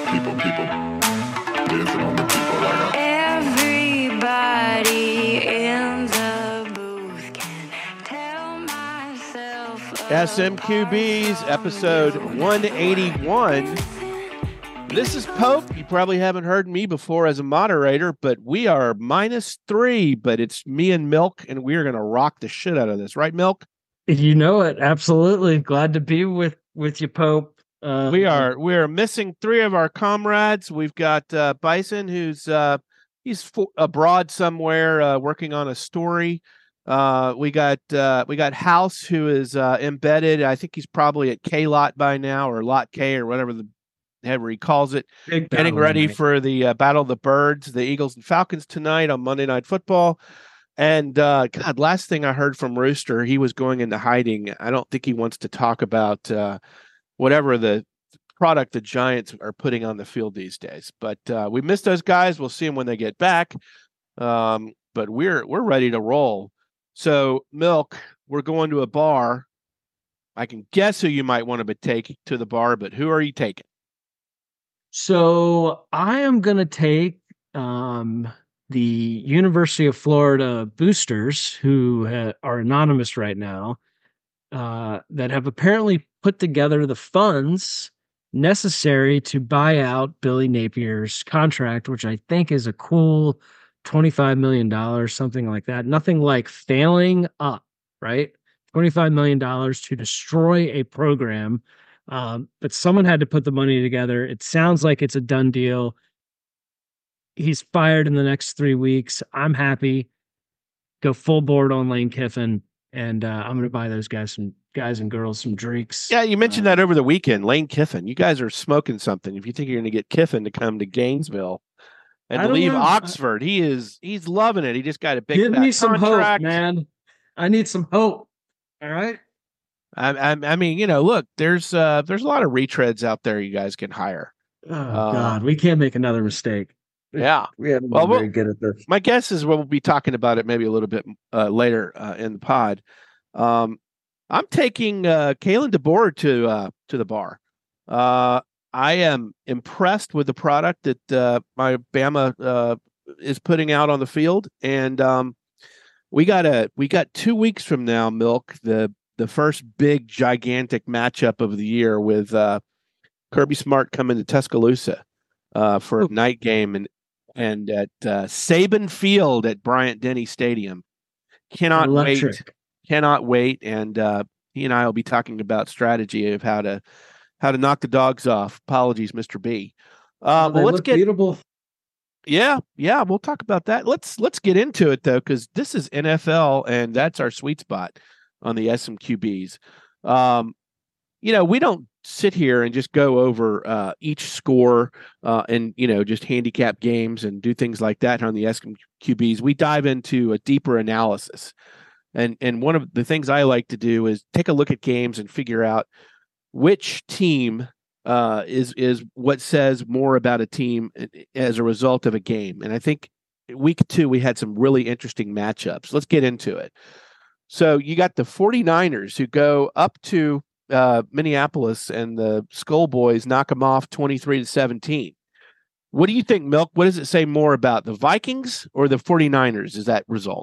people, dancing on the people like Everybody in the booth can tell myself. SMQBs, episode 181. This is Pope. You probably haven't heard me before as a moderator, but we are -3, but it's me and Milk, and we're going to rock the shit out of this. Right, Milk? You know it. Absolutely. Glad to be with you, Pope. We are missing 3 of our comrades. We've got Bison, who's he's abroad somewhere working on a story. We got House, who is embedded. I think he's probably at K Lot by now, or Lot K, or whatever he calls it. Getting ready for the Battle of the Birds, the Eagles and Falcons tonight on Monday Night Football. And God, last thing I heard from Rooster, he was going into hiding. I don't think he wants to talk about whatever the product the Giants are putting on the field these days. But we miss those guys. We'll see them when they get back. But we're ready to roll. So, Milk, we're going to a bar. I can guess who you might want to take to the bar, but who are you taking? So I am going to take the University of Florida boosters, who are anonymous right now, that have apparently put together the funds necessary to buy out Billy Napier's contract, which I think is a cool $25 million, something like that. Nothing like failing up, right? $25 million to destroy a program. But someone had to put the money together. It sounds like it's a done deal. He's fired in the next 3 weeks. I'm happy. Go full board on Lane Kiffin, and I'm going to buy those guys and girls some drinks. Yeah, you mentioned that over the weekend. Lane Kiffin. You guys are smoking something. If you think you're going to get Kiffin to come to Gainesville and to leave Oxford, he's loving it. He just got a big give me some contract. Hope, man. I need some hope. All right. I mean, look, there's a lot of retreads out there you guys can hire. Oh God, we can't make another mistake. Yeah, we haven't been very good at this. My guess is we'll be talking about it maybe a little bit later in the pod. I'm taking Kalen DeBoer to the bar. I am impressed with the product that my Bama is putting out on the field, and we got 2 weeks from now, Milk, the first big gigantic matchup of the year with Kirby Smart coming to Tuscaloosa for a night game and at Saban Field at Bryant-Denny Stadium. Cannot wait. And he and I will be talking about strategy of how to knock the dogs off. Apologies, Mr. B. Well, let's get beautiful. Yeah, we'll talk about that. Let's get into it though, because this is NFL and that's our sweet spot on the SMQBs. We don't sit here and just go over each score and just handicap games and do things like that on the SMQBs. We dive into a deeper analysis. And one of the things I like to do is take a look at games and figure out which team is what says more about a team as a result of a game. And I think week 2, we had some really interesting matchups. Let's get into it. So you got the 49ers who go up to Minneapolis, and the Skull Boys knock them off 23-17. What do you think, Milk? What does it say more about the Vikings or the 49ers? Is that result?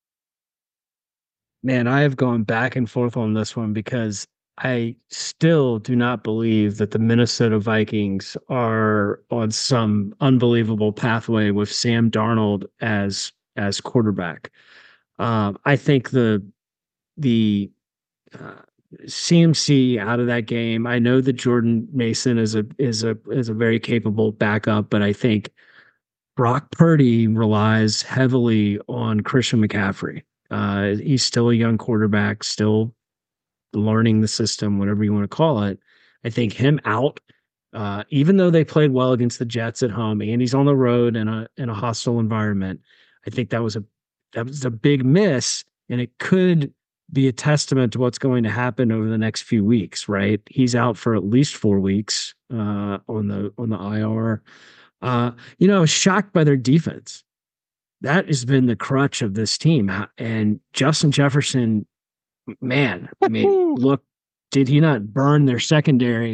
Man, I have gone back and forth on this one because I still do not believe that the Minnesota Vikings are on some unbelievable pathway with Sam Darnold as quarterback. I think the CMC out of that game. I know that Jordan Mason is a very capable backup, but I think Brock Purdy relies heavily on Christian McCaffrey. He's still a young quarterback, still learning the system, whatever you want to call it. I think him out, even though they played well against the Jets at home and he's on the road in a hostile environment, I think that was a big miss, and it could be a testament to what's going to happen over the next few weeks, right? He's out for at least 4 weeks on the IR. I was shocked by their defense. That has been the crutch of this team. And Justin Jefferson, man, I mean, look, did he not burn their secondary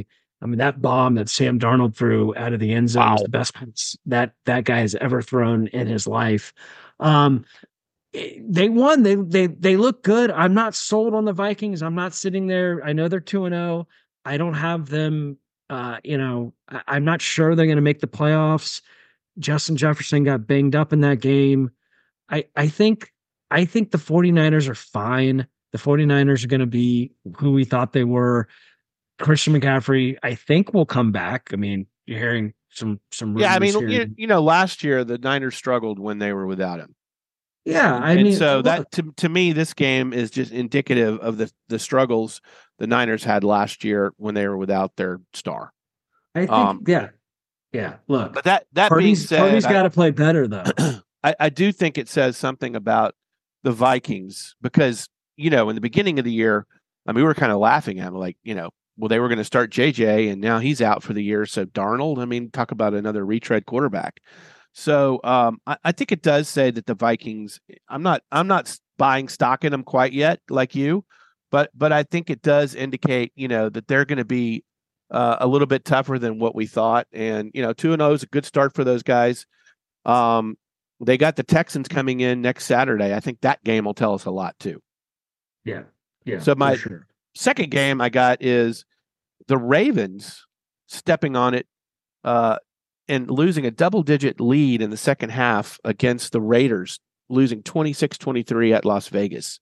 I mean, that bomb that Sam Darnold threw out of the end zone was Wow. the best pass that guy has ever thrown in his life. Um, they won. They look good. I'm not sold on the Vikings. I'm not sitting there. I know they're 2-0. I don't have them. I'm not sure they're going to make the playoffs. Justin Jefferson got banged up in that game. I think the 49ers are fine. The 49ers are going to be who we thought they were. Christian McCaffrey, I think, will come back. I mean, you're hearing some Yeah, I rumors mean, here. last year the Niners struggled when they were without him. Yeah, I And mean, so look, that to me, this game is just indicative of the struggles the Niners had last year when they were without their star. I think, yeah. Look, But that being Purdy's said, got to play better though. I do think it says something about the Vikings because, in the beginning of the year, I mean, we were kind of laughing at them like, well, they were going to start JJ and now he's out for the year. So Darnold, I mean, talk about another retread quarterback. So I think it does say that the Vikings, I'm not buying stock in them quite yet, like you, but I think it does indicate, that they're going to be a little bit tougher than what we thought. And 2-0 is a good start for those guys. They got the Texans coming in next Saturday. I think that game will tell us a lot too. Yeah. So my second game I got is the Ravens stepping on it and losing a double-digit lead in the second half against the Raiders, losing 26-23 at Las Vegas.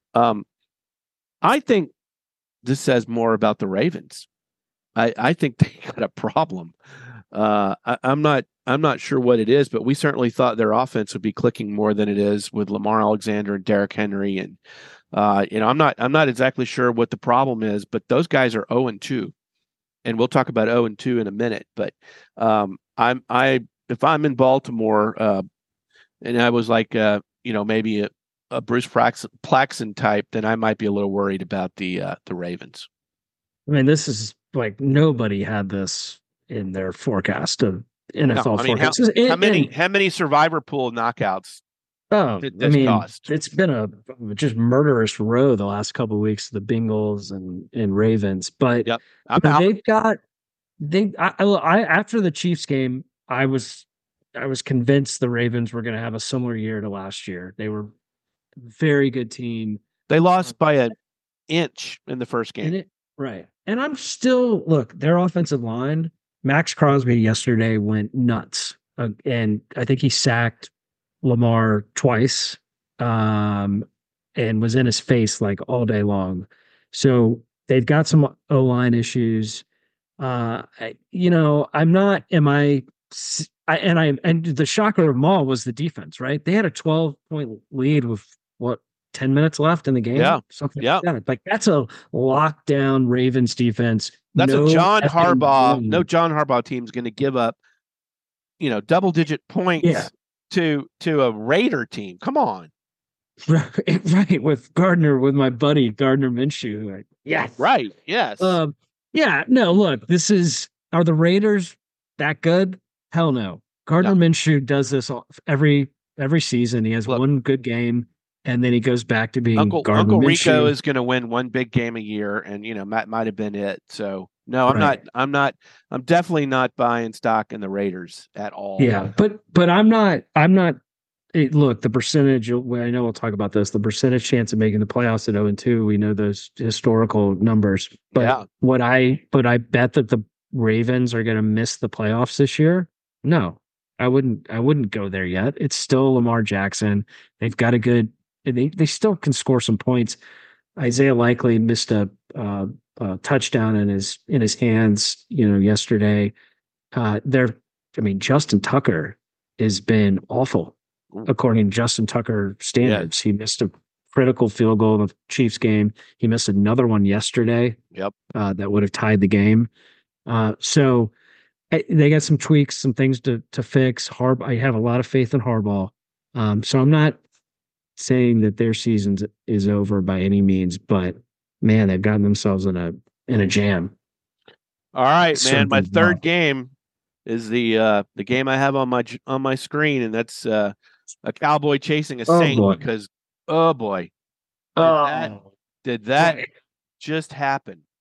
I think this says more about the Ravens. I think they got a problem. I'm not sure what it is, but we certainly thought their offense would be clicking more than it is with Lamar Alexander and Derrick Henry. And I'm not exactly sure what the problem is, but those guys are 0-2, and we'll talk about 0-2 in a minute. But if I'm in Baltimore, and I was like maybe a Bruce Plaxton type, then I might be a little worried about the Ravens. I mean, this is like nobody had this in their forecast of NFL forecasts. How many Survivor Pool knockouts? Did this cost? It's been a just murderous row the last couple of weeks. The Bengals and Ravens, but yep. After the Chiefs game, I was convinced the Ravens were going to have a similar year to last year. They were a very good team. They lost by an inch in the first game. Right. And I'm still, their offensive line, Max Crosby yesterday went nuts. And I think he sacked Lamar twice and was in his face like all day long. So they've got some O-line issues. And the shocker of them all was the defense, right? They had a 12-point lead with 10 minutes left in the game. Yeah. Something like that. Like that's a lockdown Ravens defense. That's no John Harbaugh team's going to give up, double-digit points to a Raider team. Come on. Right. With my buddy Gardner Minshew. Yes. Right. Yes. Yeah. No, look, are the Raiders that good? Hell no. Gardner Minshew does this every season. He has one good game. And then he goes back to being Uncle Rico is going to win one big game a year, and that might have been it. So no, I'm definitely not buying stock in the Raiders at all. Yeah, but I'm not. Look, the percentage. I know we'll talk about this. The percentage chance of making the playoffs at 0-2. We know those historical numbers. But would I bet that the Ravens are going to miss the playoffs this year? No, I wouldn't go there yet. It's still Lamar Jackson. They've got a good. They still can score some points. Isaiah Likely missed a touchdown in his hands, yesterday. Justin Tucker has been awful according to Justin Tucker standards. Yeah. He missed a critical field goal in the Chiefs game. He missed another one yesterday. Yep. That would have tied the game. So they got some tweaks, some things to fix. I have a lot of faith in Harbaugh. So I'm not saying that their season is over by any means, but man, they've gotten themselves in a jam. All right, man. My third game is the game I have on my screen, and that's a cowboy chasing a saint because did that just happen?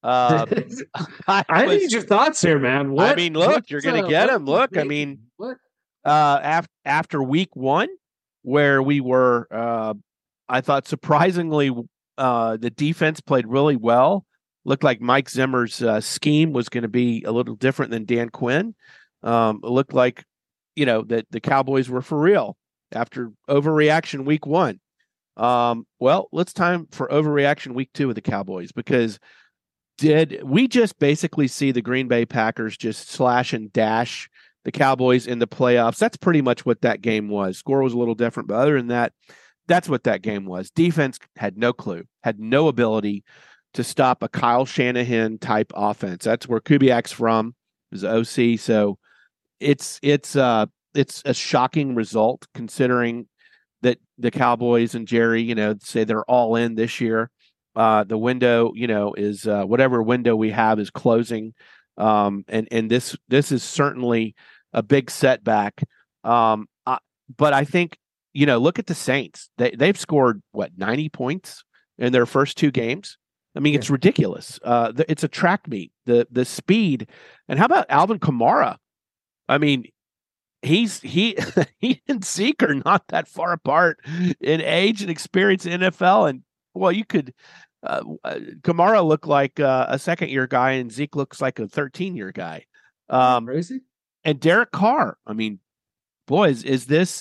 Uh, I need your thoughts here, man. What? I mean, look, you're going to get him. Look, I mean, what? After week one, where we were, I thought surprisingly, the defense played really well. Looked like Mike Zimmer's scheme was going to be a little different than Dan Quinn. It looked like, that the Cowboys were for real after overreaction week one. Well, let's time for overreaction week two with the Cowboys, because did we just basically see the Green Bay Packers just slash and dash the Cowboys in the playoffs? That's pretty much what that game was. Score was a little different, but other than that, that's what that game was. Defense had no clue, had no ability to stop a Kyle Shanahan type offense. That's where Kubiak's from, is OC. So it's a shocking result considering that the Cowboys and Jerry, say they're all in this year. The window, is whatever window we have is closing. And this is certainly a big setback. But I think, look at the Saints. They've scored 90 points in their first two games. I mean, it's ridiculous. It's a track meet, the speed. And how about Alvin Kamara? I mean, he and Zeke are not that far apart in age and experience in NFL. And you could Kamara look like a second-year guy, and Zeke looks like a 13-year guy. Crazy. And Derek Carr. I mean, boys, is this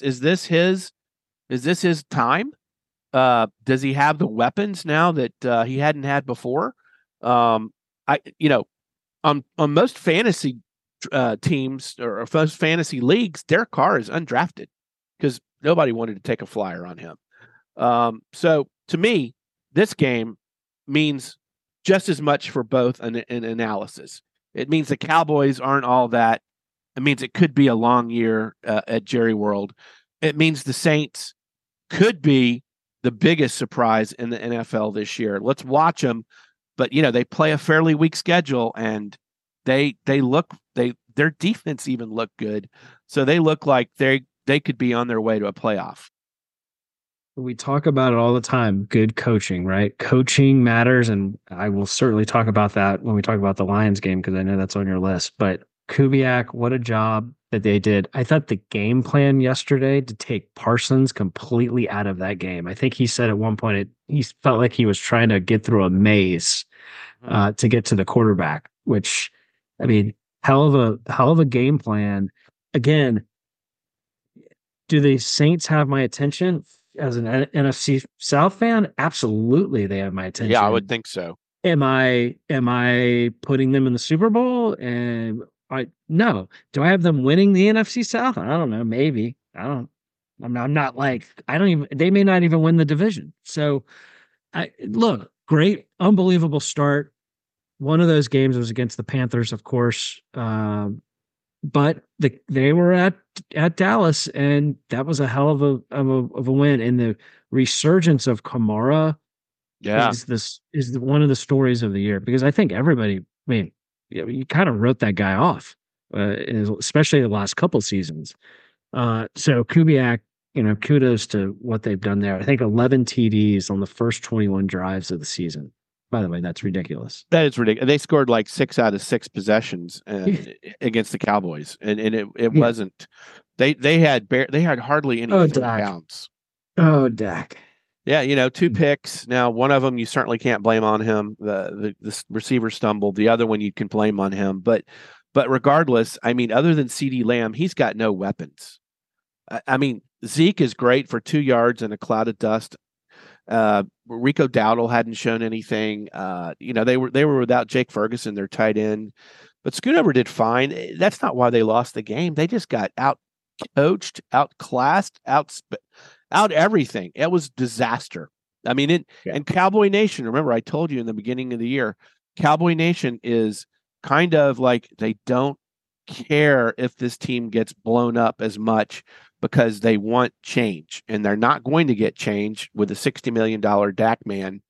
his time? Does he have the weapons now that he hadn't had before? On most fantasy teams or most fantasy leagues, Derek Carr is undrafted because nobody wanted to take a flyer on him. So to me, this game means just as much for both an analysis. It means the Cowboys aren't all that. It means it could be a long year at Jerry World. It means the Saints could be the biggest surprise in the NFL this year. Let's watch them. But, they play a fairly weak schedule, and their defense even looked good. So they look like they could be on their way to a playoff. We talk about it all the time. Good coaching, right? Coaching matters. And I will certainly talk about that when we talk about the Lions game, because I know that's on your list. But Kubiak, what a job that they did. I thought the game plan yesterday to take Parsons completely out of that game. I think he said at one point he felt like he was trying to get through a maze to get to the quarterback, which, I mean, hell of a game plan. Again, do the Saints have my attention as an NFC South fan? Absolutely, they have my attention. Yeah, I would think so. Am I putting them in the Super Bowl? And no. Do I have them winning the NFC South? I don't know. Maybe. I'm not like, they may not even win the division. So look, great, unbelievable start. One of those games was against the Panthers, of course. But they were at Dallas, and that was a hell of a win. And the resurgence of Kamara is one of the stories of the year, because I think everybody, I mean, you kind of wrote that guy off, especially the last couple seasons. So Kubiak, kudos to what they've done there. I think 11 TDs on the first 21 drives of the season. By the way, that's ridiculous. That is ridiculous. They scored like 6 out of 6 possessions against the Cowboys, and it wasn't. They had hardly any downs. Oh, Dak. Yeah, 2 picks. Now, one of them you certainly can't blame on him. The receiver stumbled. The other one you can blame on him. But regardless, I mean, other than CeeDee Lamb, he's got no weapons. I mean, Zeke is great for 2 yards in a cloud of dust. Rico Dowdle hadn't shown anything. They were without Jake Ferguson, their tight end, but Schoonover did fine. That's not why they lost the game. They just got out coached, outclassed, out everything. It was disaster. I mean, and Cowboy Nation, remember I told you in the beginning of the year, Cowboy Nation is kind of like, they don't care if this team gets blown up as much, because they want change, and they're not going to get change with a $60 million Dak man,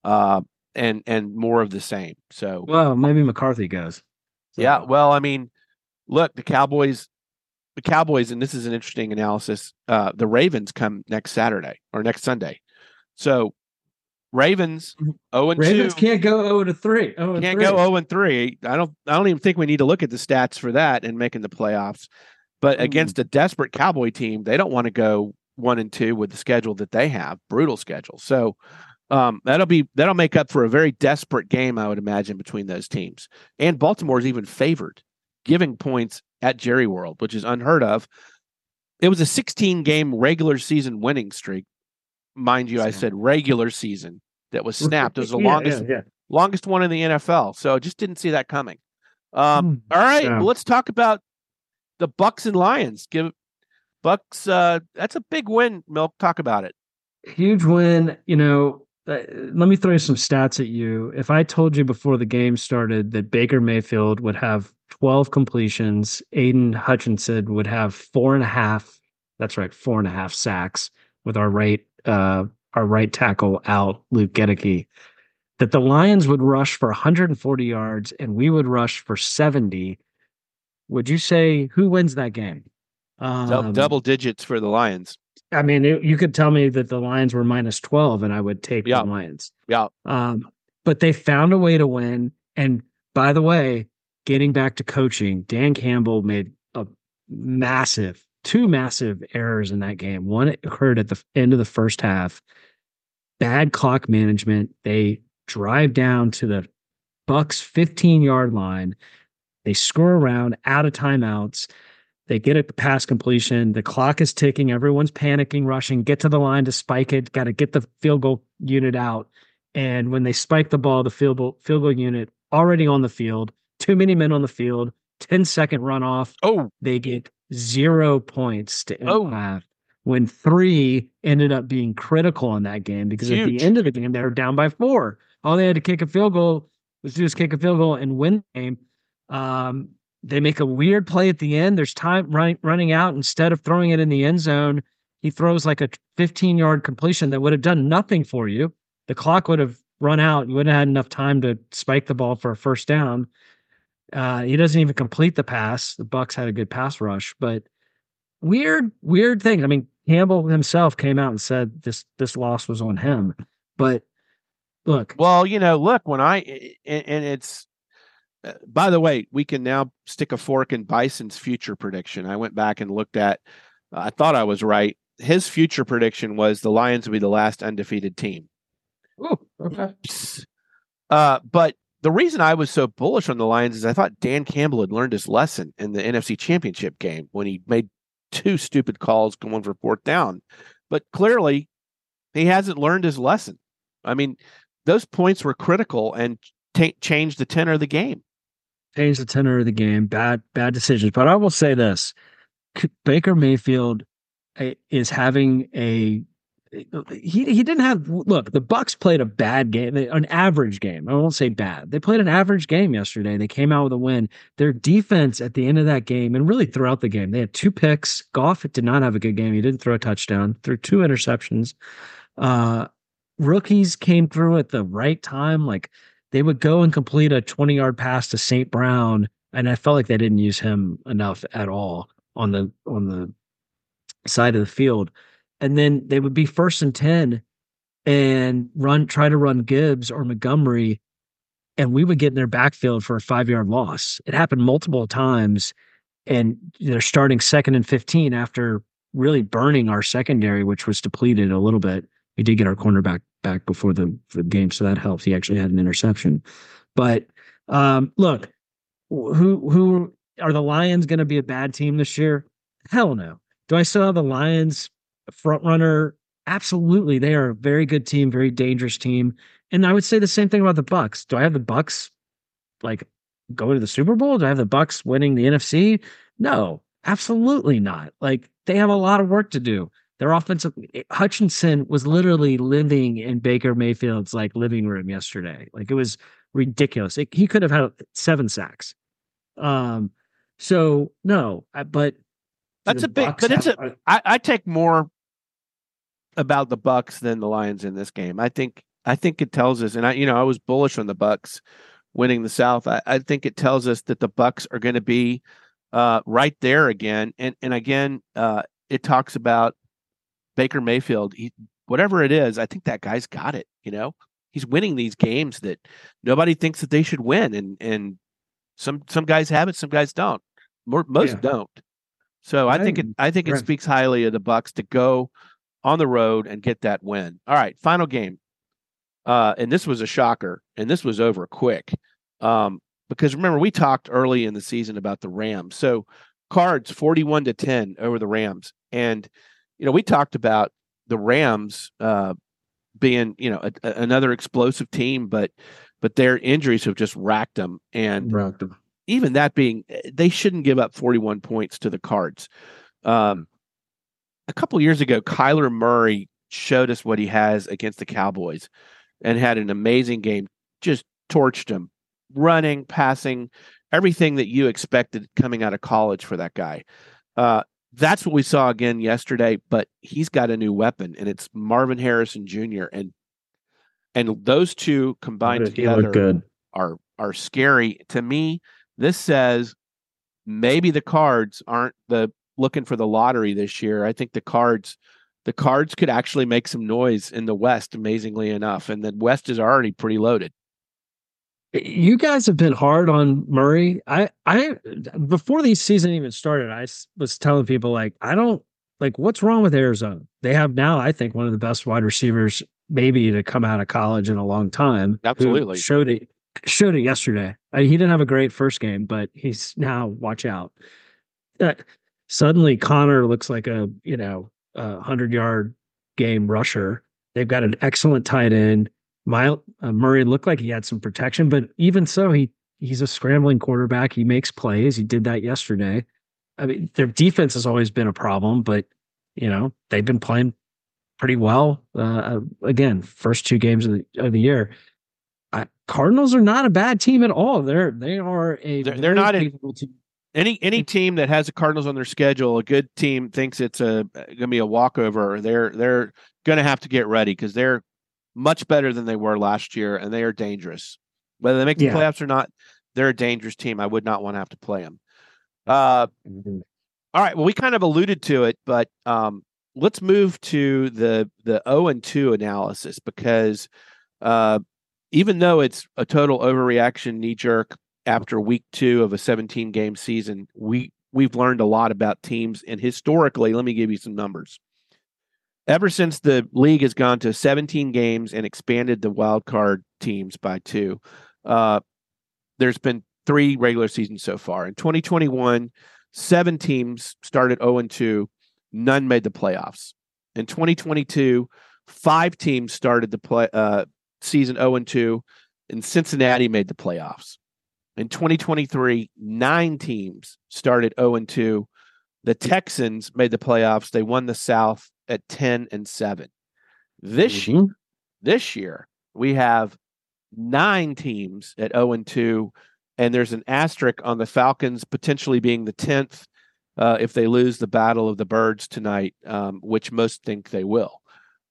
and more of the same. So, well, maybe McCarthy goes. So. Yeah. Well, I mean, look, the Cowboys, and this is an interesting analysis. The Ravens come next Saturday or next Sunday. So Ravens 0-2. Ravens can't go 0-3. Can't go 0-3. I don't even think we need to look at the stats for that and making the playoffs. But against a desperate Cowboy team, they don't want to go 1-2 with the schedule that they have, brutal schedule. So that'll make up for a very desperate game, I would imagine, between those teams. And Baltimore's even favored, giving points at Jerry World, which is unheard of. It was a 16-game regular season winning streak. Mind you, I said regular season that was snapped. It was the longest one in the NFL. So just didn't see that coming. All right, well, let's talk about the Bucks and Lions. Give Bucks. That's a big win. Milk, talk about it. Huge win. Let me throw some stats at you. If I told you before the game started that Baker Mayfield would have 12 completions, Aiden Hutchinson would have 4.5. That's right, 4.5 sacks with our right tackle out, Luke Gedeke. That the Lions would rush for 140 yards and we would rush for 70. Would you say who wins that game? Double digits for the Lions. I mean, you could tell me that the Lions were -12 and I would take the Lions. Yeah. But they found a way to win. And by the way, getting back to coaching, Dan Campbell made two massive errors in that game. One occurred at the end of the first half. Bad clock management. They drive down to the Bucks 15-yard line. They score around out of timeouts. They get a pass completion. The clock is ticking. Everyone's panicking, rushing, get to the line to spike it. Got to get the field goal unit out. And when they spike the ball, the field goal unit already on the field, too many men on the field, 10-second runoff. They get 0 points to impact when 3 ended up being critical in that game because at the end of the game, they were down by 4. All they had to kick a field goal was just kick a field goal and win the game. They make a weird play at the end. There's time running out. Instead of throwing it in the end zone, he throws like a 15-yard completion that would have done nothing for you. The clock would have run out. You wouldn't have had enough time to spike the ball for a first down. He doesn't even complete the pass. The Bucks had a good pass rush, but weird thing. I mean, Campbell himself came out and said this loss was on him. But look. Well, when it's. By the way, we can now stick a fork in Bison's future prediction. I went back and looked at, I thought I was right. His future prediction was the Lions would be the last undefeated team. Oh, okay. But the reason I was so bullish on the Lions is I thought Dan Campbell had learned his lesson in the NFC Championship game when he made 2 stupid calls going for 4th down. But clearly, he hasn't learned his lesson. I mean, those points were critical and changed the tenor of the game. Changed the tenor of the game. Bad decisions. But I will say this. Baker Mayfield is having he didn't have, look, the Bucks played a bad game, an average game. I won't say bad. They played an average game yesterday. They came out with a win. Their defense at the end of that game and really throughout the game, they had 2 picks. Goff did not have a good game. He didn't throw a touchdown, threw 2 interceptions. Rookies came through at the right time. Like, they would go and complete a 20-yard pass to St. Brown, and I felt like they didn't use him enough at all on the side of the field. And then they would be 1st and 10 and try to run Gibbs or Montgomery, and we would get in their backfield for a 5-yard loss. It happened multiple times, and they're starting 2nd and 15 after really burning our secondary, which was depleted a little bit. We did get our cornerback back before the game, so that helps. He actually had an interception. But look, who are the Lions going to be a bad team this year? Hell no. Do I still have the Lions front runner? Absolutely. They are a very good team, very dangerous team. And I would say the same thing about the Bucks. Do I have the Bucks like going to the Super Bowl? Do I have the Bucks winning the NFC? No, absolutely not. Like, they have a lot of work to do. Their offensive, Hutchinson was literally living in Baker Mayfield's like living room yesterday. Like, it was ridiculous. He could have had 7 sacks. So no, but that's a big. But I take more about the Bucks than the Lions in this game. I think it tells us, and I was bullish on the Bucks winning the South. I think it tells us that the Bucks are going to be right there again, and again, it talks about Baker Mayfield. Whatever it is, I think that guy's got it. he's winning these games that nobody thinks that they should win, and some guys have it, some guys don't. Most don't. So I think it speaks highly of the Bucks to go on the road and get that win. All right, final game. And this was a shocker, and this was over quick. Because remember, we talked early in the season about the Rams. So Cards 41-10 over the Rams. And, we talked about the Rams being, another explosive team, but their injuries have just racked them. And even that being, they shouldn't give up 41 points to the Cards. A couple years ago, Kyler Murray showed us what he has against the Cowboys and had an amazing game, just torched him, running, passing, everything that you expected coming out of college for that guy. That's what we saw again yesterday, but he's got a new weapon, and it's Marvin Harrison Jr. And those two combined together are scary. To me, this says maybe the Cards aren't looking for the lottery this year. I think the Cards could actually make some noise in the West, amazingly enough, and the West is already pretty loaded. You guys have been hard on Murray. I before the season even started, I was telling people what's wrong with Arizona? They have now, I think, one of the best wide receivers maybe to come out of college in a long time. Absolutely. Showed it yesterday. He didn't have a great first game, but he's now, watch out. Suddenly Connor looks like a 100-yard game rusher. They've got an excellent tight end. Murray looked like he had some protection, but even so, he's a scrambling quarterback. He makes plays. He did that yesterday. I mean, their defense has always been a problem, but they've been playing pretty well. Again, first 2 games of the year. Cardinals are not a bad team at all. They're they're not capable team. Any team that has the Cardinals on their schedule, a good team thinks it's going to be a walkover. They're going to have to get ready because they're much better than they were last year, and they are dangerous. Whether they make the playoffs or not, they're a dangerous team. I would not want to have to play them. All right, well, we kind of alluded to it, but let's move to the 0-2 analysis because even though it's a total overreaction, knee-jerk, after week 2 of a 17-game season, we've learned a lot about teams, and historically, let me give you some numbers. Ever since the league has gone to 17 games and expanded the wild card teams by 2, there's been 3 regular seasons so far. In 2021, 7 teams started 0-2, none made the playoffs. In 2022, 5 teams started the season 0-2, and Cincinnati made the playoffs. In 2023, 9 teams started 0-2. The Texans made the playoffs. They won the South at 10-7. This year, we have 9 teams at 0-2, and there's an asterisk on the Falcons potentially being the 10th if they lose the Battle of the Birds tonight, which most think they will.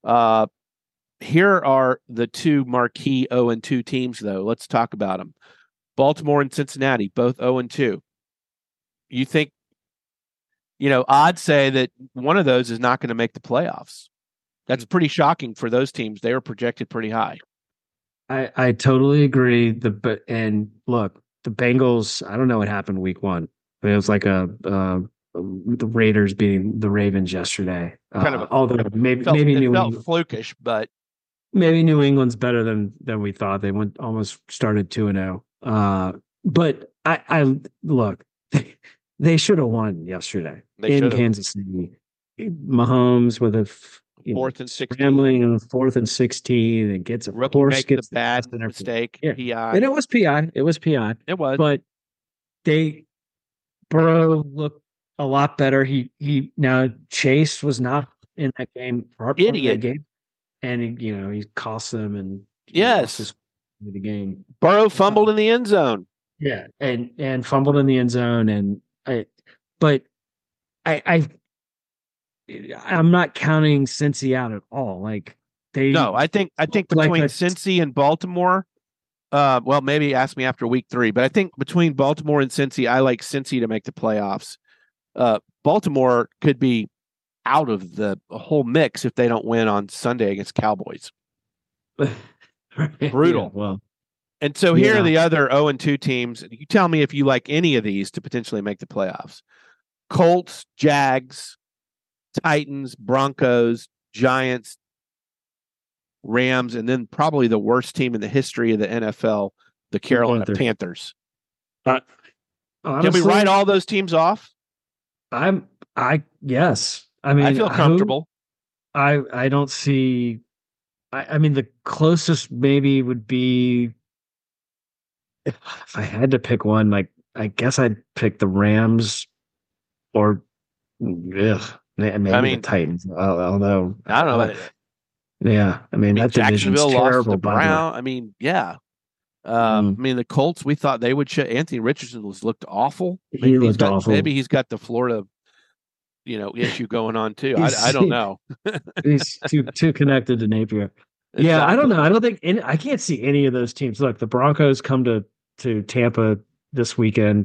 Here are the 2 marquee 0-2 teams, though. Let's talk about them. Baltimore and Cincinnati, both 0-2. You think, odds say that one of those is not going to make the playoffs. That's pretty shocking for those teams. They were projected pretty high. I totally agree. And look, the Bengals, I don't know what happened week 1. It was like the Raiders beating the Ravens yesterday. Although maybe New England felt flukish, but maybe New England's better than we thought. They almost started 2-0. But I look, they should have won yesterday in Kansas City. Mahomes with a 4th and 16, scrambling on 4th and 16, and gets a rookie makes the bad mistake. Yeah. PI. And it was PI. It was. But Burrow looked a lot better. He now Chase was not in that game. Idiot. That game, and he cost them and the game. Burrow fumbled in the end zone. Yeah, and fumbled in the end zone, and I'm not counting Cincy out at all. I think between Cincy and Baltimore, well, maybe ask me after week 3, but I think between Baltimore and Cincy, I like Cincy to make the playoffs. Baltimore could be out of the whole mix if they don't win on Sunday against Cowboys. Brutal. Yeah, well, And so here are Yeah. the other 0-2 teams. You tell me if you like any of these to potentially make the playoffs. Colts, Jags, Titans, Broncos, Giants, Rams, and then probably the worst team in the history of the NFL, the Carolina Panthers. honestly, Can we write all those teams off? Yes. I mean, I feel comfortable. I don't see. I mean, the closest maybe would be if I had to pick one. Like, I guess I'd pick the Rams, or maybe the Titans. Although I don't know. Yeah, I mean that division's Jacksonville lost terrible. to Brown. I mean, yeah. I mean, the Colts, we thought they would show. Anthony Richardson looked awful. He looked awful. Maybe he's got the Florida, issue going on too. I don't know. He's too connected to Napier. Yeah, I don't know. I don't think I can't see any of those teams. Look, the Broncos come to Tampa this weekend.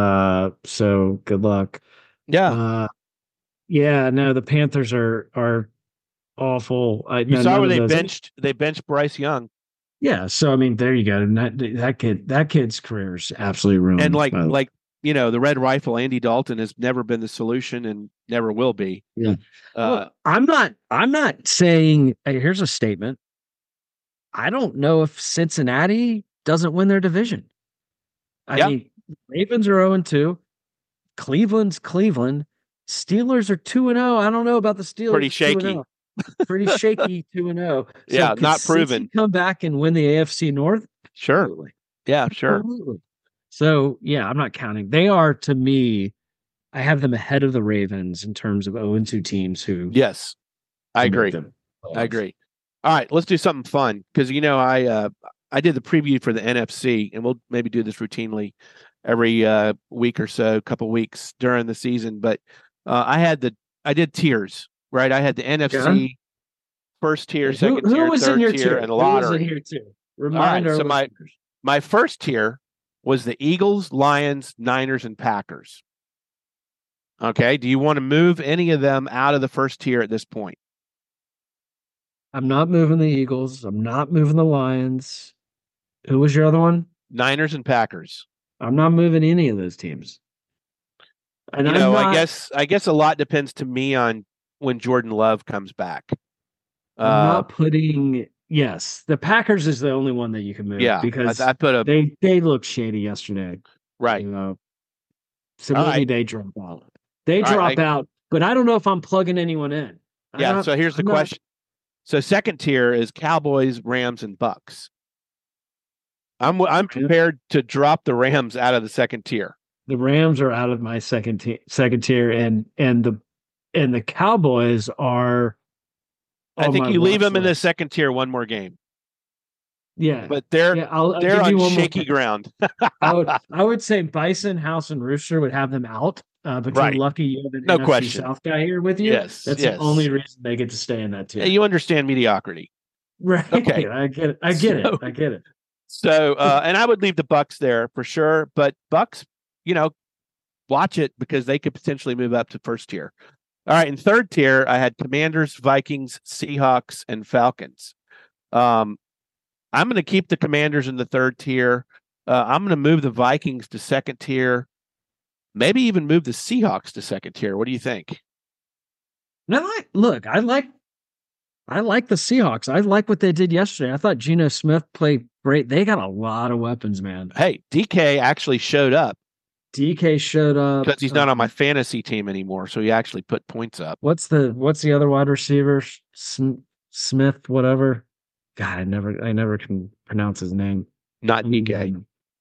So good luck. Yeah. Yeah, no, the Panthers are awful. You saw where they benched Bryce Young. Yeah, so I mean, there you go. And that kid's career is absolutely ruined. And the Red Rifle, Andy Dalton has never been the solution and never will be. Yeah. I'm not saying. Here's a statement. I don't know if Cincinnati doesn't win their division. I mean, Ravens are 0-2. Cleveland's Cleveland. Steelers are 2-0. I don't know about the Steelers. Pretty shaky. 2-0. Pretty shaky 2-0. Yeah, not proven. Come back and win the AFC North? Sure. Absolutely. Yeah, sure. Absolutely. So, yeah, I'm not counting. They are, to me, I have them ahead of the Ravens in terms of 0-2 teams who. Yes, I agree. I agree. All right, let's do something fun because, I did the preview for the NFC, and we'll maybe do this routinely every week or so, couple weeks during the season. But I did tiers, right? I had the NFC first tier, second tier, third tier, and a lottery. Who was in here too? Remind so my first tier was the Eagles, Lions, Niners, and Packers. Okay, do you want to move any of them out of the first tier at this point? I'm not moving the Eagles. I'm not moving the Lions. Who was your other one? Niners and Packers. I'm not moving any of those teams. And I guess a lot depends to me on when Jordan Love comes back. I'm not putting. Yes, the Packers is the only one that you can move. Yeah, because I put they looked shady yesterday. Right. So maybe they drop out. They drop out, but I don't know if I'm plugging anyone in. So here's the question. So second tier is Cowboys, Rams, and Bucks. I'm prepared to drop the Rams out of the second tier. The Rams are out of my second tier, and the Cowboys are. I think you leave them in the second tier one more game. Yeah, but they're on shaky ground. I would say Bison, House, and Rooster would have them out. But you're lucky you have an NFC South guy here with you. Yes, that's the only reason they get to stay in that tier. Yeah, you understand mediocrity, right? Okay, I get it. I get it. So, and I would leave the Bucks there for sure. But Bucks, watch it because they could potentially move up to first tier. All right, in third tier, I had Commanders, Vikings, Seahawks, and Falcons. I'm going to keep the Commanders in the third tier. I'm going to move the Vikings to second tier. Maybe even move the Seahawks to second tier. What do you think? No, I like the Seahawks. I like what they did yesterday. I thought Geno Smith played great. They got a lot of weapons, man. Hey, DK actually showed up. DK showed up because he's not on my fantasy team anymore, so he actually put points up. What's the other wide receiver? Smith, whatever. God, I never can pronounce his name. Not DK.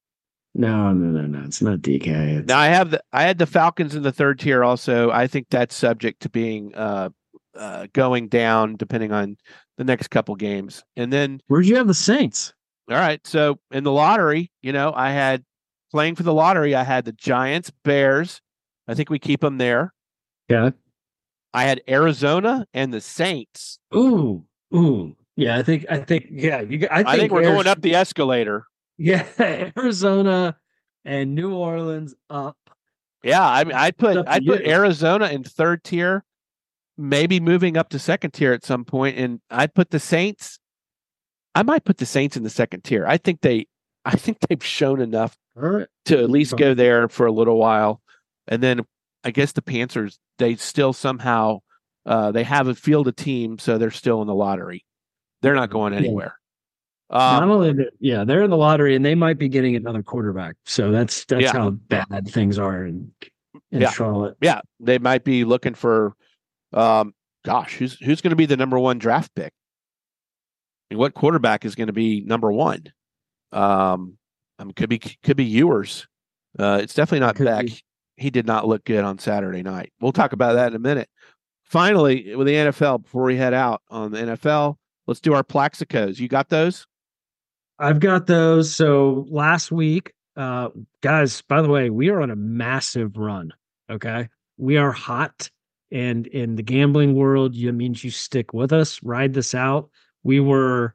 No. It's not DK. Now I had the Falcons in the third tier also. I think that's subject to being going down depending on the next couple games. And then where'd you have the Saints? All right. So in the lottery, I had playing for the lottery, I had the Giants, Bears. I think we keep them there. Yeah. I had Arizona and the Saints. Ooh. Yeah, I think yeah. I think we're going up the escalator. Yeah, Arizona and New Orleans up. Yeah, I mean, I'd put Arizona in third tier, maybe moving up to second tier at some point, and I'd put the Saints I might put the Saints in the second tier. I think they've shown enough All right. to at least go there for a little while. And then I guess the Panthers, they still somehow they have a field of teams, so they're still in the lottery. They're not going anywhere. Not only that, they're in the lottery and they might be getting another quarterback. So that's how bad things are in Charlotte. Yeah, they might be looking for who's going to be the number one draft pick? And what quarterback is going to be number one? Could be Ewers. It's definitely not Beck. He did not look good on Saturday night. We'll talk about that in a minute. Finally, with the NFL, before we head out on the NFL, let's do our Plaxicos. You got those? I've got those. So last week, guys, by the way, we are on a massive run. Okay. We are hot. And in the gambling world, it means you stick with us, ride this out. It was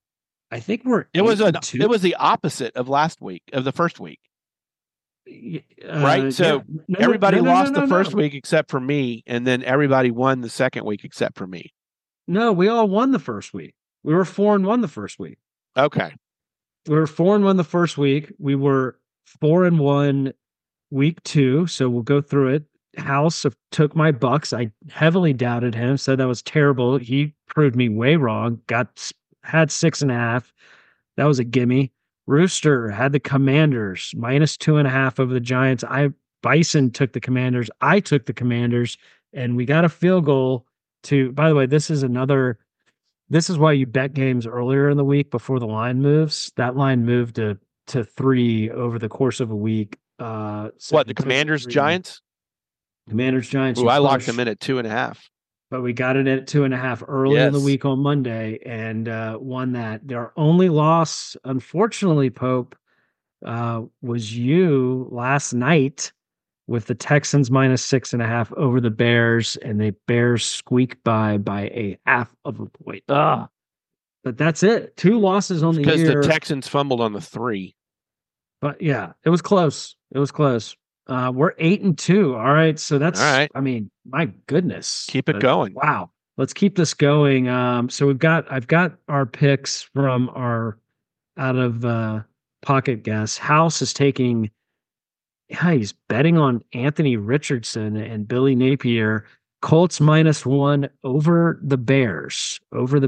the opposite of last week, of the first week. Right? So everybody lost the first week except for me, and then everybody won the second week except for me. No, we all won the first week. We were 4-1 the first week. Okay. We were 4-1 the first week. We were 4-1 week 2. So we'll go through it. House took my Bucks. I heavily doubted him, said that was terrible. He proved me way wrong. Had 6.5. That was a gimme. Rooster had the Commanders -2.5 over the Giants. Bison took the Commanders. I took the Commanders, and we got a field goal to. By the way, this is why you bet games earlier in the week before the line moves. That line moved to 3 over the course of a week. The Commanders Giants? Commanders Giants. Ooh, I locked them in at 2.5. But we got it at 2.5 early in the week on Monday and won that. Their only loss, unfortunately, Pope, was you last night with the Texans -6.5 over the Bears, and the Bears squeaked by a half of a point. But that's it. 2 losses on the year. Because the Texans fumbled on the 3. But yeah, it was close. We're 8-2. All right. So that's, all right. I mean, my goodness. Keep it going. Wow. Let's keep this going. So I've got our picks from our out of pocket guess. House is taking, he's betting on Anthony Richardson and Billy Napier. Colts -1 over the Bears.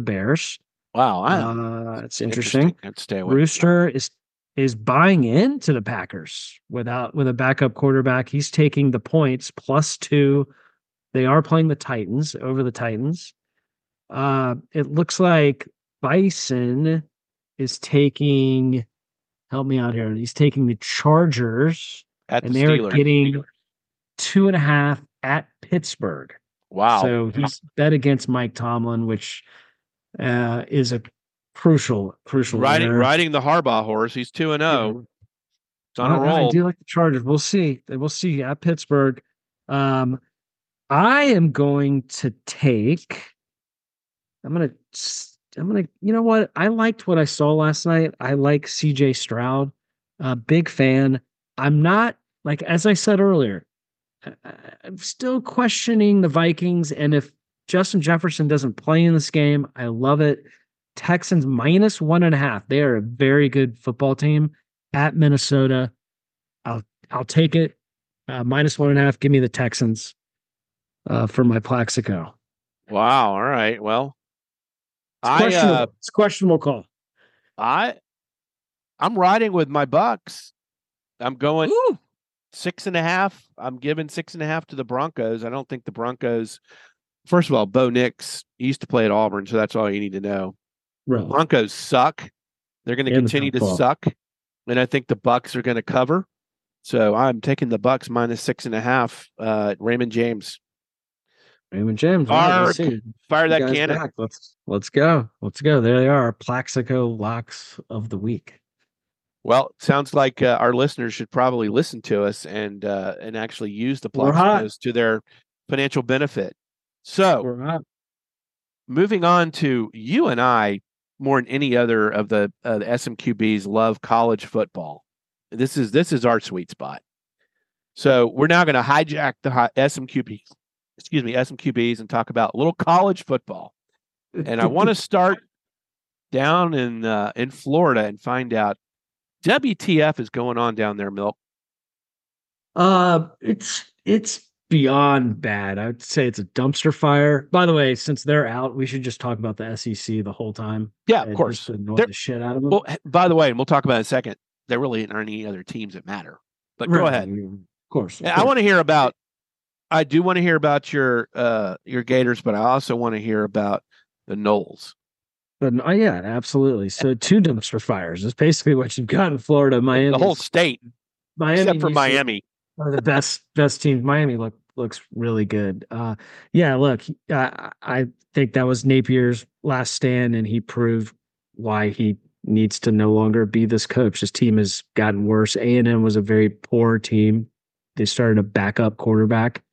Wow. It's interesting. Let's stay away. Rooster is buying into the Packers with a backup quarterback. He's taking the points +2. They are playing the Titans over the Titans. It looks like Bison is taking, help me out here. He's taking the Chargers and they're getting 2.5 at Pittsburgh. Wow. So he's bet against Mike Tomlin, which is a crucial riding the Harbaugh horse. He's 2-0. It's on a roll. I do like the Chargers. We'll see at Pittsburgh. I am going to take. I'm gonna. You know what? I liked what I saw last night. I like C.J. Stroud. Big fan. I'm not, like, as I said earlier, I'm still questioning the Vikings, and if Justin Jefferson doesn't play in this game, I love it. Texans -1.5. They are a very good football team at Minnesota. I'll take it. -1.5. Give me the Texans for my Plaxico. Wow. All right. Well, it's a questionable call. I'm riding with my Bucks. I'm going 6.5. I'm giving 6.5 to the Broncos. I don't think the Broncos. First of all, Bo Nix, he used to play at Auburn, so that's all you need to know. Right. Broncos suck. They're going to continue to suck, and I think the Bucks are going to cover. So I'm taking the Bucks -6.5. Raymond James. Raymond James. Fire that cannon. Back. Let's go. There they are. Plaxico locks of the week. Well, it sounds like our listeners should probably listen to us and actually use the Plaxicos to their financial benefit. So, moving on to you and I, more than any other of the SMQBs, love college football. This is our sweet spot. So we're now going to hijack the SMQBs and talk about a little college football. And I want to start down in Florida and find out WTF is going on down there, Milk. It's beyond bad. I would say it's a dumpster fire. By the way, since they're out, we should just talk about the SEC the whole time. Yeah, of course. Just annoy They're- the shit out of them. Well, by the way, and we'll talk about it in a second. There really aren't any other teams that matter. But go ahead. Of course. I want to hear about. I do want to hear about your Gators, but I also want to hear about the Knowles. But yeah, absolutely. So 2 dumpster fires is basically what you've got in Florida, Miami. The whole state, except for used to- Miami. One of the best teams. Miami looks really good. Yeah, look, I think that was Napier's last stand, and he proved why he needs to no longer be this coach. His team has gotten worse. A&M was a very poor team. They started a backup quarterback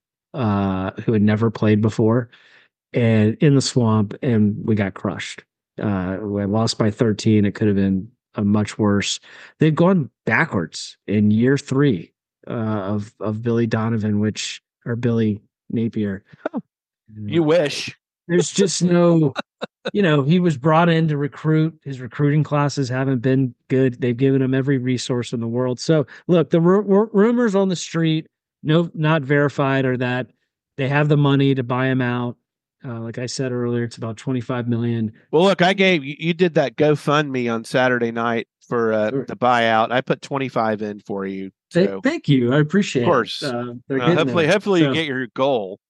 who had never played before, and in the swamp, and we got crushed. We lost by 13. It could have been a much worse. They've gone backwards in year 3 of Billy Donovan, or Billy Napier. You wish. There's just no, he was brought in to recruit. His recruiting classes haven't been good. They've given him every resource in the world. So look, the rumors on the street, no, not verified, are that they have the money to buy him out. Like I said earlier, it's about $25 million. Well, look, you did that GoFundMe on Saturday night for the buyout. I put 25 in for you. So, thank you. I appreciate it. Of course. Hopefully you get your goal.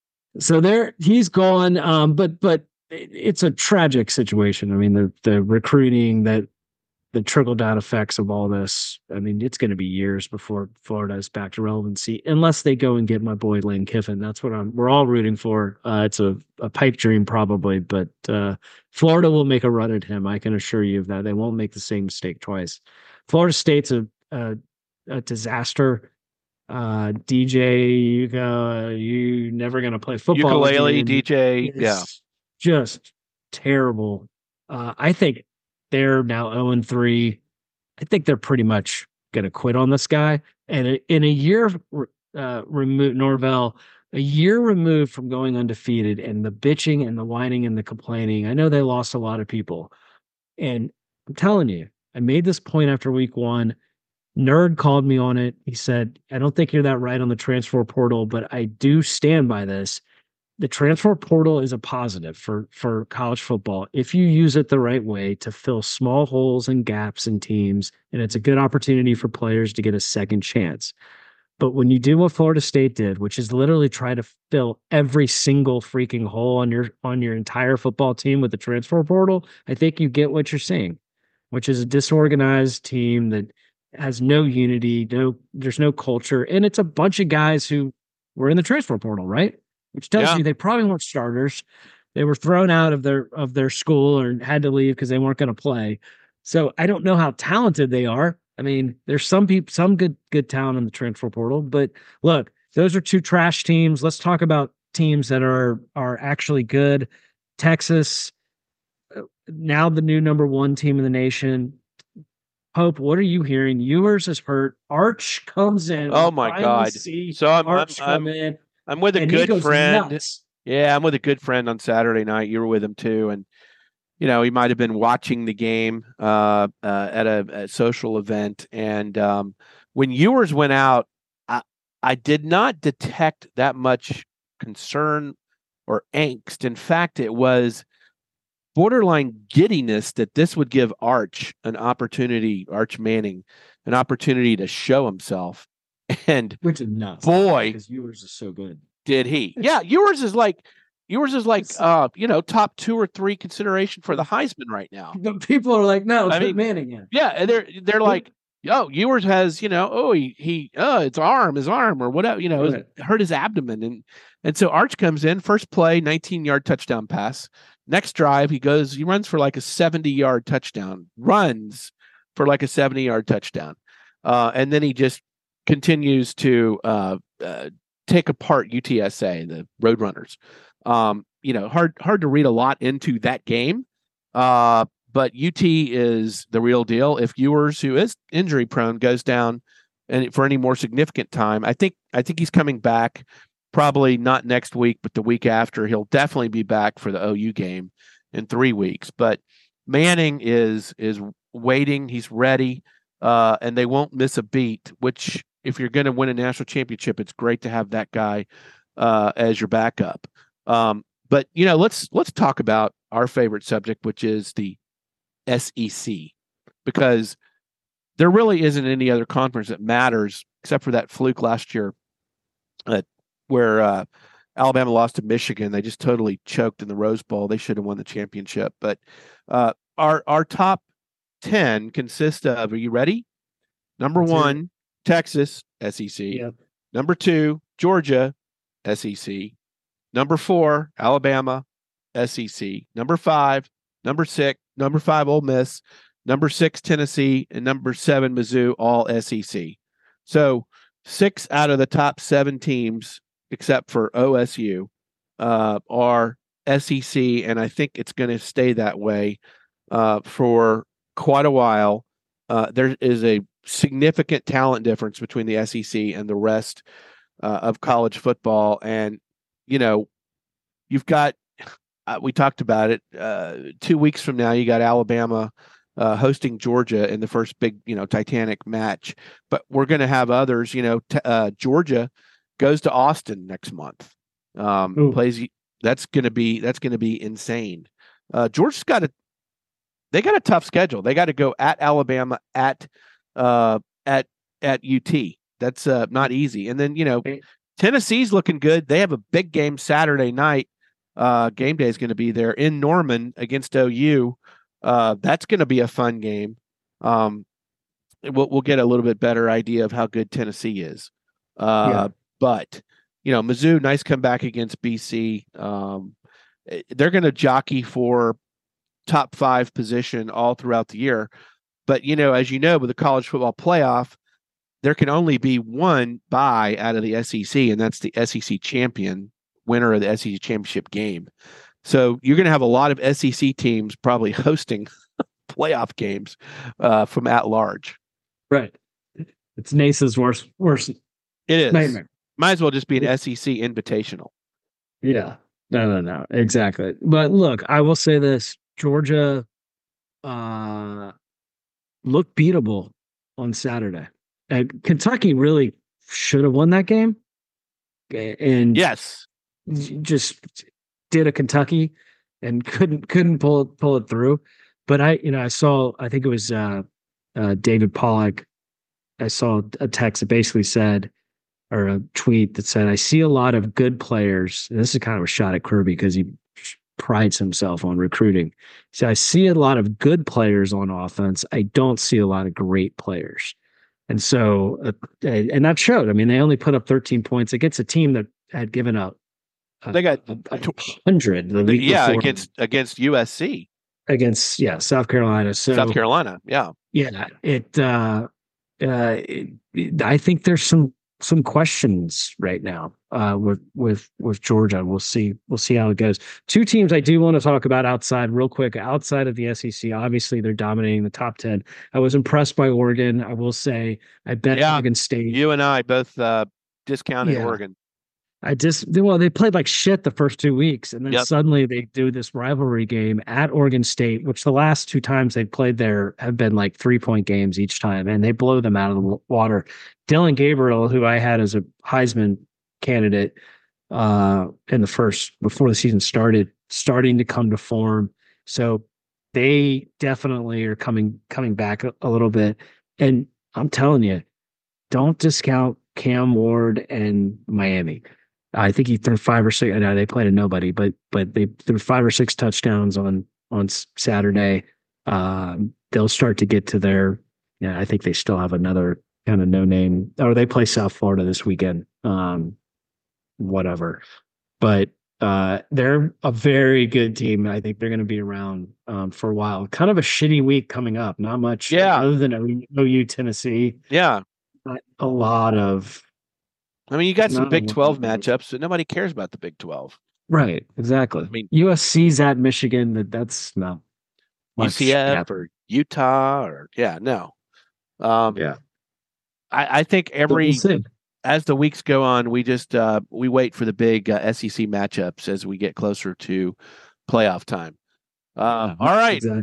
So he's gone. But it's a tragic situation. I mean, the recruiting, the trickle down effects of all this. I mean, it's going to be years before Florida is back to relevancy, unless they go and get my boy Lane Kiffin. That's what we're all rooting for. It's a pipe dream probably, but Florida will make a run at him. I can assure you of that. They won't make the same mistake twice. Florida State's a disaster. DJ, you never going to play football. Ukulele, again. DJ, It's just terrible. I think they're now 0-3. I think they're pretty much going to quit on this guy. And in a year removed, Norvell, a year removed from going undefeated, and the bitching and the whining and the complaining, I know they lost a lot of people. And I'm telling you, I made this point after week 1. Nerd called me on it. He said, I don't think you're that right on the transfer portal, but I do stand by this. The transfer portal is a positive for college football if you use it the right way to fill small holes and gaps in teams, and it's a good opportunity for players to get a second chance. But when you do what Florida State did, which is literally try to fill every single freaking hole on your entire football team with the transfer portal, I think you get what you're seeing, which is a disorganized team that has no unity, there's no culture, and it's a bunch of guys who were in the transfer portal, right? Which tells you they probably weren't starters. They were thrown out of their school or had to leave because they weren't going to play. So I don't know how talented they are. I mean, there's some good talent in the transfer portal, but look, those are 2 trash teams. Let's talk about teams that are actually good. Texas, now the new number 1 team in the nation. Hope, what are you hearing? Ewers is hurt. Arch comes in. Oh my God! So I'm with a good friend. Nuts. Yeah, I'm with a good friend on Saturday night. You were with him too, and he might have been watching the game at a social event. And when Ewers went out, I did not detect that much concern or angst. In fact, it was borderline giddiness that this would give Arch Manning, an opportunity to show himself. And which is nuts. Boy, because Ewers is so good. Did he? Yeah, Ewers is like top 2 or 3 consideration for the Heisman right now. But people are like, no, it's Manning. Yeah. Yeah, and they're like, yo, Ewers has, his arm or whatever, hurt his abdomen. And so Arch comes in, first play, 19-yard touchdown pass. Next drive, he runs for like a 70-yard touchdown, runs for like a 70-yard touchdown. And then he just continues to take apart UTSA, the Roadrunners. Hard to read a lot into that game. But UT is the real deal. If Ewers, who is injury prone, goes down and for any more significant time, I think he's coming back. Probably not next week, but the week after. He'll definitely be back for the OU game in 3 weeks. But Manning is waiting. He's ready, and they won't miss a beat. Which, if you're going to win a national championship, it's great to have that guy as your backup. But let's talk about our favorite subject, which is the SEC, because there really isn't any other conference that matters except for that fluke last year, where Alabama lost to Michigan. They just totally choked in the Rose Bowl. They should have won the championship. But our top 10 consist of, are you ready? Number That's 1, it. Texas, SEC. Yep. Number 2, Georgia, SEC. Number 4, Alabama, SEC. Number 5, number 5, Ole Miss. Number 6, Tennessee. And number 7, Mizzou, all SEC. So 6 out of the top 7 teams, except for OSU, are SEC, and I think it's going to stay that way for quite a while. There is a significant talent difference between the SEC and the rest of college football, and you've got. We talked about it. 2 weeks from now, you got Alabama hosting Georgia in the first big, Titanic match. But we're going to have others. Georgia goes to Austin next month. Plays. That's going to be insane. Georgia's got they got a tough schedule. They got to go at Alabama, at UT. That's not easy. And then Tennessee's looking good. They have a big game Saturday night. Game day is going to be there in Norman against OU. That's going to be a fun game. We'll get a little bit better idea of how good Tennessee is. But Mizzou, nice comeback against BC. They're going to jockey for top 5 position all throughout the year. But as you know, with the college football playoff, there can only be one bye out of the SEC, and that's the SEC champion, winner of the SEC championship game. So you're going to have a lot of SEC teams probably hosting playoff games from at large. Right. It's NASA's worst. It is. Nightmare. Might as well just be an SEC invitational. Yeah. No. Exactly. But look, I will say this: Georgia looked beatable on Saturday. Kentucky really should have won that game. And yes, just did a Kentucky and couldn't pull it through. But I saw, I think it was David Pollack. I saw a text that basically said, or a tweet that said, I see a lot of good players. And this is kind of a shot at Kirby because he prides himself on recruiting. So I see a lot of good players on offense. I don't see a lot of great players. And so, and that showed. I mean, they only put up 13 points against a team that had given up. They got 100 the week before. against USC. Against South Carolina. So South Carolina, I think there's some questions right now with Georgia. We'll see how it goes. 2 teams I do want to talk about outside of the SEC. Obviously, they're dominating the top 10. I was impressed by Oregon. I will say I bet Oregon State. You and I both discounted Oregon. They played like shit the first 2 weeks, and then suddenly they do this rivalry game at Oregon State, which the last 2 times they played there have been like 3-point games each time, and they blow them out of the water. Dylan Gabriel, who I had as a Heisman candidate in the first, before the season started, starting to come to form. So they definitely are coming back a little bit. And I'm telling you, don't discount Cam Ward and Miami. I think he threw 5 or 6. I know they played a nobody, but they threw 5 or 6 touchdowns on Saturday. They'll start to get to their. I think they still have another kind of no name. Or they play South Florida this weekend. Whatever, but they're a very good team. I think they're going to be around for a while. Kind of a shitty week coming up. Not much, other than OU Tennessee. Yeah, but a lot of. I mean, you got some Big 12 matchups, but nobody cares about the Big 12. Right, exactly. I mean, USC's at Michigan. That's not UCF or Utah or no. I think as the weeks go on, we just we wait for the big SEC matchups as we get closer to playoff time. All right. Exactly.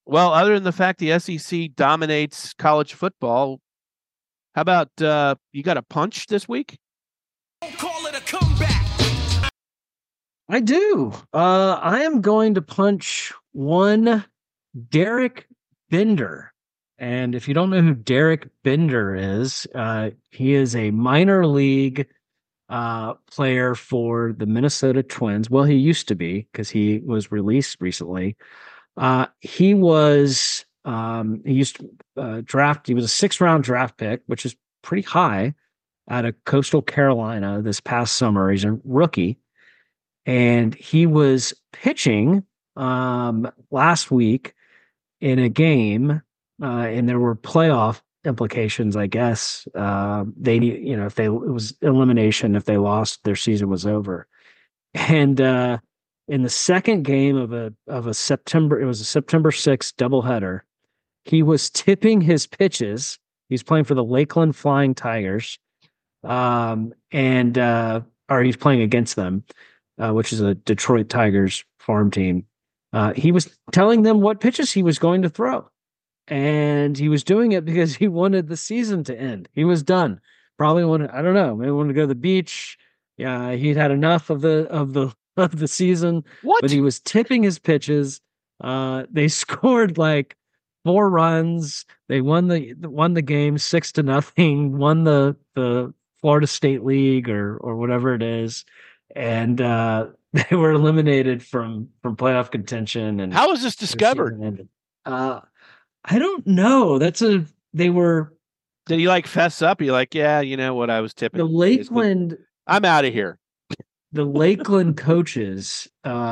Well, other than the fact the SEC dominates college football, how about you got a punch this week? Call it a comeback. I do. I am going to punch one Derek Bender. And if you don't know who Derek Bender is, he is a minor league player for the Minnesota Twins. Well, he used to be because he was released recently. He was he used to draft. He was a 6th-round draft pick, which is pretty high, out of Coastal Carolina this past summer. He's a rookie, and he was pitching last week in a game, and there were playoff implications, I guess. They need, if it was elimination, if they lost, their season was over. And in the second game of a September, it was a September 6th doubleheader, he was tipping his pitches. He's playing for the Lakeland Flying Tigers, or he's playing against them, which is a Detroit Tigers farm team. He was telling them what pitches he was going to throw. And he was doing it because he wanted the season to end. He was done. Probably wanted, I don't know, maybe wanted to go to the beach. Yeah, he'd had enough of the season. What? But he was tipping his pitches. They scored like 4 runs. They won the game 6-0. Won the Florida State League or whatever it is, and they were eliminated from playoff contention. And how was this discovered? I don't know. They were. Did he like fess up? He like, yeah, you know what, I was tipping. The Lakeland. I'm out of here. The Lakeland coaches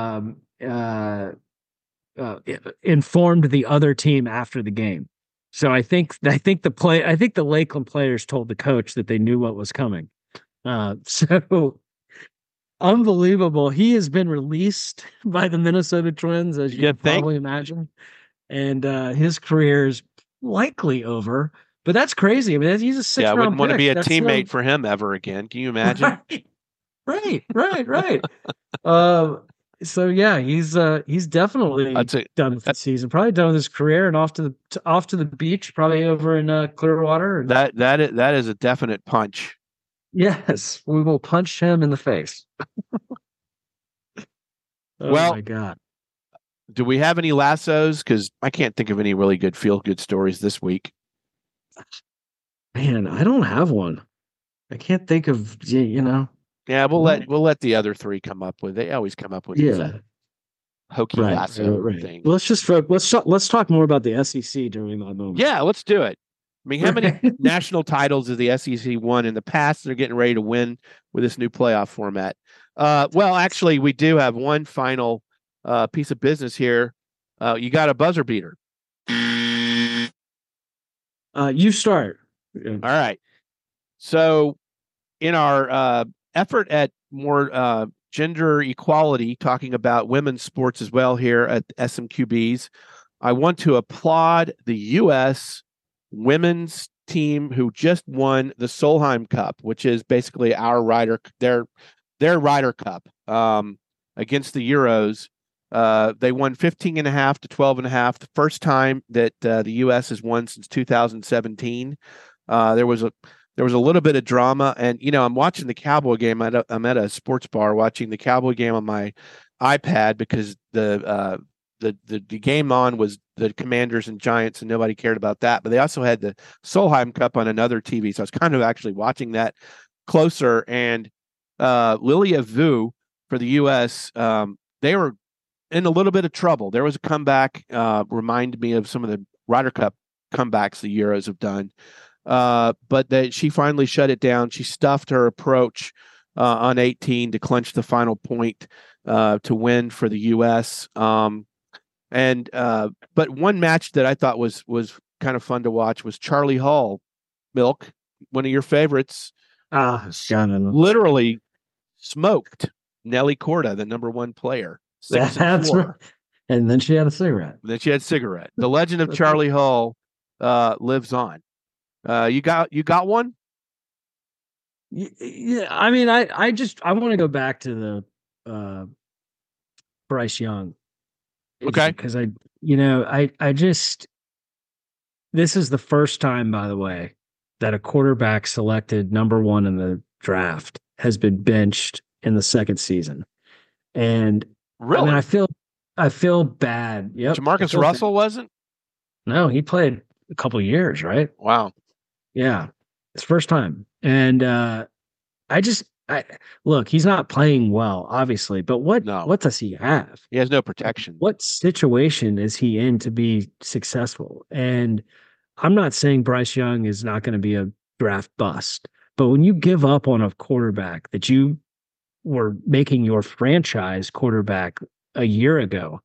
informed the other team after the game. So I think the Lakeland players told the coach that they knew what was coming. So unbelievable. He has been released by the Minnesota Twins, as you can probably imagine. And his career is likely over, but that's crazy. I mean, he's a 6th round pick. I wouldn't want to be a teammate for him ever again. Can you imagine? Right. So yeah, he's definitely done with the season. Probably done with his career and off to the beach, probably over in Clearwater. That is a definite punch. Yes, we will punch him in the face. Well, my God. Do we have any lassos? Because I can't think of any really good feel-good stories this week. Man, I don't have one. I can't think of, Yeah, we'll let the other 3 come up with. They always come up with these hokey lasso things. Let's talk more about the SEC during that moment. Yeah, let's do it. I mean, how many national titles has the SEC won in the past? They're getting ready to win with this new playoff format. Well, actually, we do have one final piece of business here. You got a buzzer beater. You start. All right. So in our effort at more gender equality, talking about women's sports as well here at SMQBs, I want to applaud the U.S. women's team who just won the Solheim Cup, which is basically our their Ryder Cup against the Euros. They won 15.5 to 12.5, the first time that the U.S. has won since 2017. There was a little bit of drama, and I'm watching the Cowboy game. I'm at a sports bar watching the Cowboy game on my iPad because the game on was the Commanders and Giants, and nobody cared about that. But they also had the Solheim Cup on another TV, so I was kind of actually watching that closer. And Lilia Vu for the U.S., they were in a little bit of trouble. There was a comeback, reminded me of some of the Ryder Cup comebacks the Euros have done. But she finally shut it down. She stuffed her approach on 18 to clinch the final point to win for the U.S. But one match that I thought was kind of fun to watch was Charlie Hall, Milk, one of your favorites. Literally smoked Nelly Corda, the number 1 player. That's right. And then she had a cigarette. The legend of Charlie Hall lives on. You got one? Yeah, I mean, I want to go back to the Bryce Young Okay. Because I just, this is the first time, by the way, that a quarterback selected number one in the draft has been benched in the second season. And Really? I mean, I feel bad. Yep. Jamarcus Russell wasn't? No, he played a couple of years, right? Wow. Yeah. It's first time. And I look, he's not playing well, obviously, but what does he have? He has no protection. What situation is he in to be successful? And I'm not saying Bryce Young is not going to be a draft bust, but when you give up on a quarterback that you were making your franchise quarterback a year ago,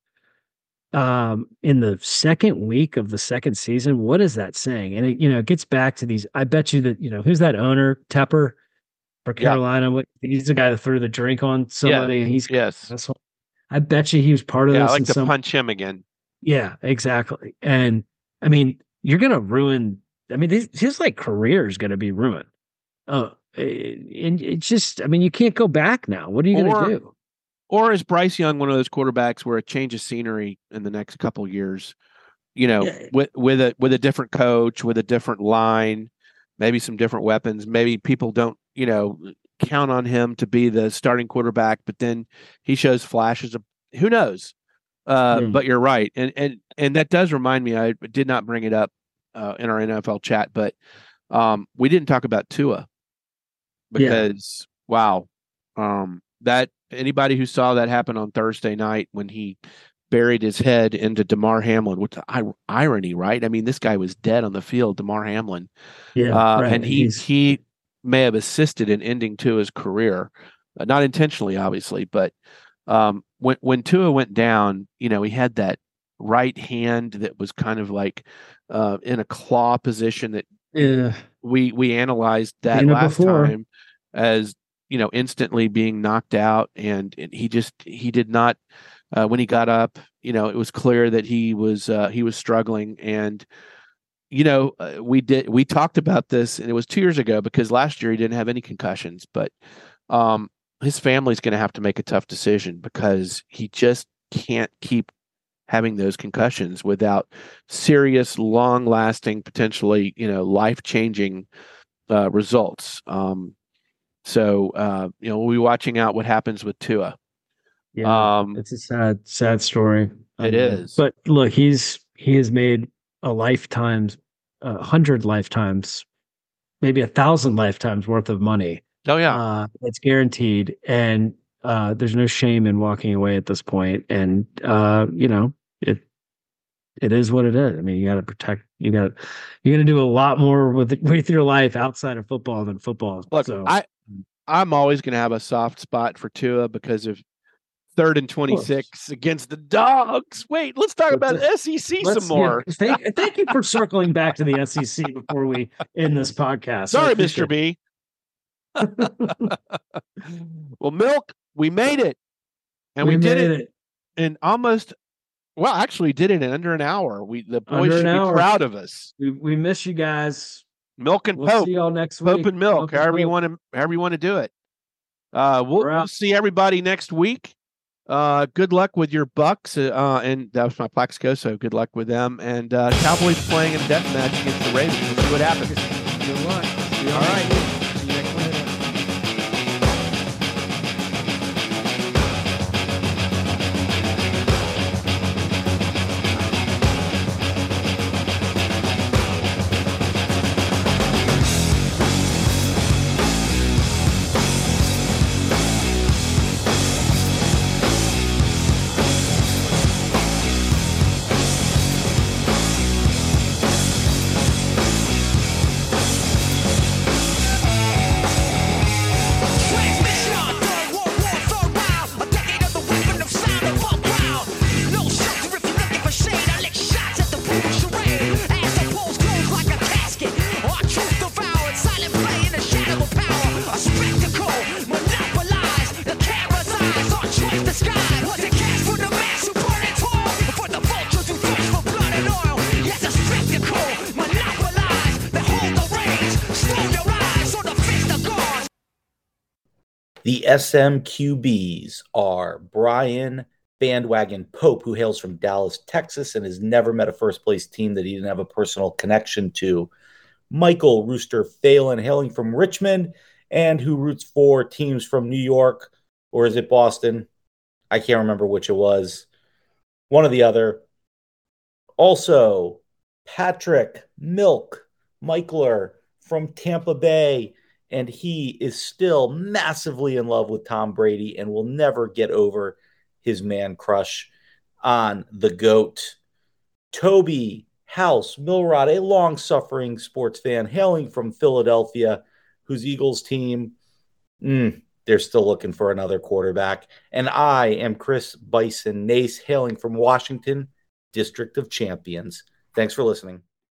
in the second week of the second season, what is that saying? And it gets back to these. I bet you that who's that owner, Tepper for Carolina? He's the guy that threw the drink on somebody, and he's yes. I bet you he was part of this. I like to punch him again. Yeah, exactly. And I mean, you're gonna ruin. I mean, his like career is gonna be ruined. And it's just, I mean, you can't go back now. What are you gonna do? Or is Bryce Young one of those quarterbacks where a change of scenery in the next couple of years, with a different coach, with a different line, maybe some different weapons, maybe people don't, count on him to be the starting quarterback, but then he shows flashes of who knows. But you're right. And that does remind me, I did not bring it up in our NFL chat, but we didn't talk about Tua because wow. That anybody who saw that happen on Thursday night when he buried his head into Damar Hamlin, which irony, right? I mean, this guy was dead on the field, Damar Hamlin. Right. And he may have assisted in ending Tua's career, not intentionally, obviously, but when Tua went down, he had that right hand that was kind of like in a claw position that we analyzed that last time as instantly being knocked out, and he did not when he got up, it was clear that he was struggling. And we talked about this, and it was 2 years ago because last year he didn't have any concussions, but his family's going to have to make a tough decision because he just can't keep having those concussions without serious, long-lasting, potentially life-changing results. So we'll be watching out what happens with Tua. Yeah, it's a sad story. It is. But look, he has made 100 lifetimes, maybe 1,000 lifetimes worth of money. Oh yeah, it's guaranteed, and there's no shame in walking away at this point. And it is what it is. I mean, you got to protect. You're gonna do a lot more with your life outside of football than football. Look, so. I'm always going to have a soft spot for Tua because of 3rd and 26 against the Dogs. Wait, let's talk about SEC some more. Yeah, thank you for circling back to the SEC before we end this podcast. Sorry, Mr. B. Well, Milk, we made it. And we did it in almost, well, actually did it in under an hour. The boys should be proud of us. We miss you guys. Milk and We'll Pope. see y'all next week. Pope and Milk, however you want to do it. We'll see everybody next week. Good luck with your Bucks, and that was my Plaxico, so good luck with them. And Cowboys playing in a death match against the Ravens. We'll see what happens. Good luck. All right. The SMQBs are Brian Bandwagon Pope, who hails from Dallas, Texas, and has never met a first-place team that he didn't have a personal connection to. Michael Rooster Phelan, hailing from Richmond, and who roots for teams from New York, or is it Boston? I can't remember which it was. One or the other. Also, Patrick Milk Michler from Tampa Bay, and he is still massively in love with Tom Brady and will never get over his man crush on the GOAT. Toby House Milrod, a long-suffering sports fan hailing from Philadelphia, whose Eagles team, they're still looking for another quarterback. And I am Chris Bison Nace, hailing from Washington, District of Champions. Thanks for listening.